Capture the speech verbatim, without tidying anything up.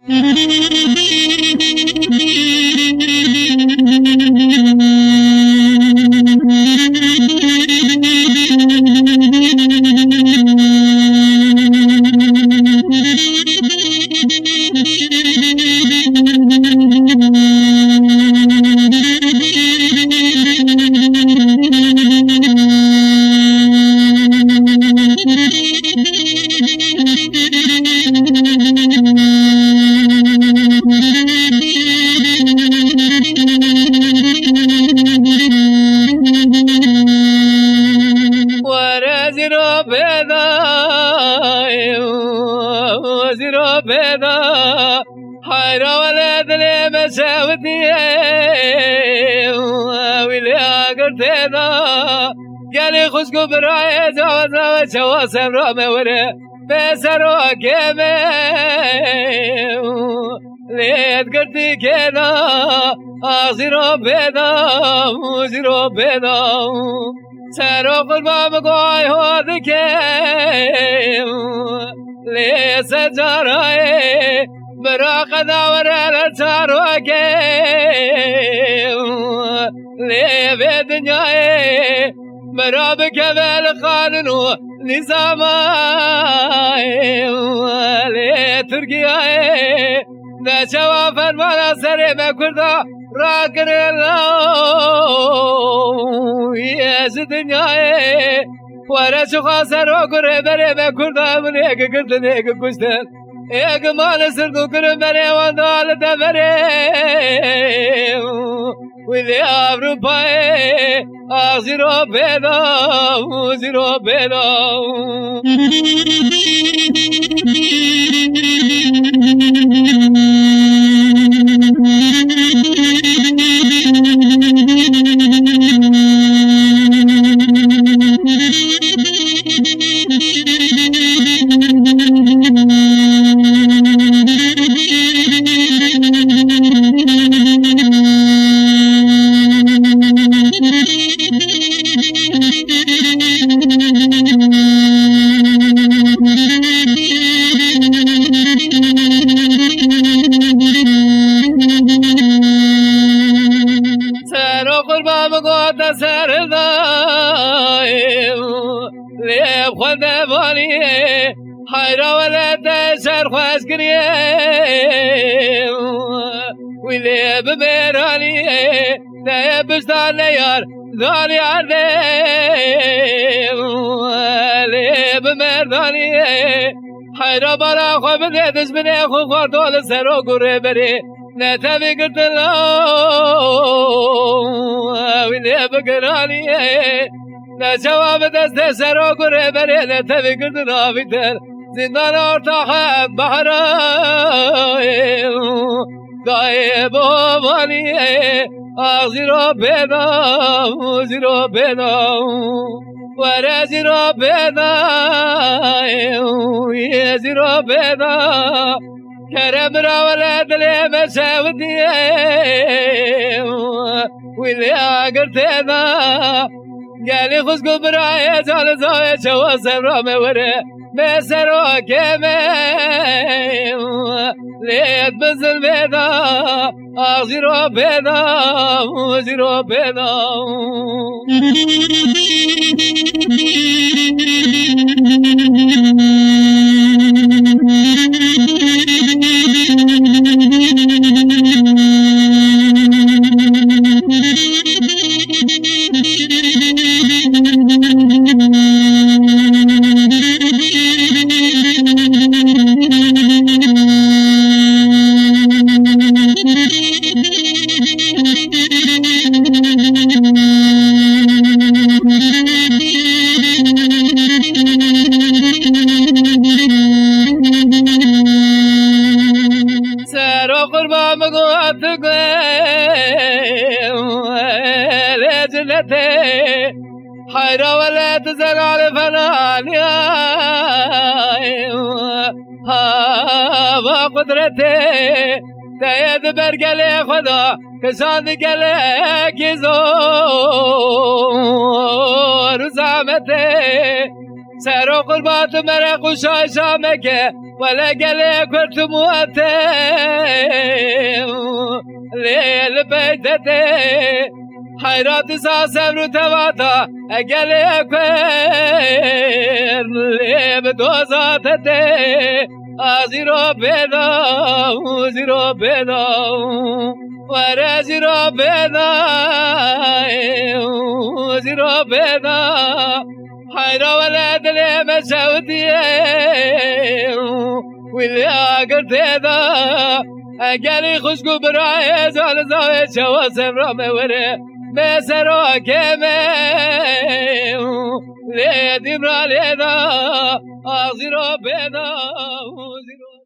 وزيرو بيضا حيرا ولد لي مساودني ويلي قرتينا قالي خسكو براي زوزا وشواسم رامي وري بسرو كيمي ليت قرتي كينا زيرو بيضا وزيرو بيضا سرو قربا مقاي هودكي لي سجراي براقدا ورا تاروكي لي بدنياي مرابك بالقانون نظامي لي تركياي نشوا فرمان سري بكردا راكر الله يا دنياي ورا شو خاسر وقرب بري بكردا من هيك قلت هيك كشتل هيك ما نسردو كرم بري وندال دبري وذي أوروباي أزيرو بيدا وزيرو بيدا حيرا ولا تسر خواز كريم ويلي بميراني تيبس دار يار دار يارديم لي بميراني حيرا برا خو بديدس من اخو خواردول سرو قربري نتبي قلت الله ويلي بقراني لا جواب دست سرو قربري نتبي قلت الله بيتر زندان ارتاح بحراي غايب وماني أغزيرو بيدا وزيرو بيدا ورزيرو بيدا ويزيرو بيدا كرم راولد لي مساودني ويلي أقرتنا قالي خسكو براي زال زاوية شواسم رامي وري بسرو كيمي ليت بزل بيدا أغزيرو بيدا وزيرو بيدا حيرا ولا تزال فناني ها قدرتي تيد برقلي خدا كسان قلي زور زعمتي سر و قربات مرق و شامکه ولا قلي كنت مواتم ليل بيتتي حيرات ساسم تواتا قلي كن لي بدوزاتتي ازيرو بيدا زيرو بيدا ورا زيرو بيدا زيرو بيدا حيرا ولد لي مسعودي واللي قلت هذا قالي خشكو براي زال زاوية شواسم رامي وري مسروا كمي لي دمرا ليدا أغزيرو بيدا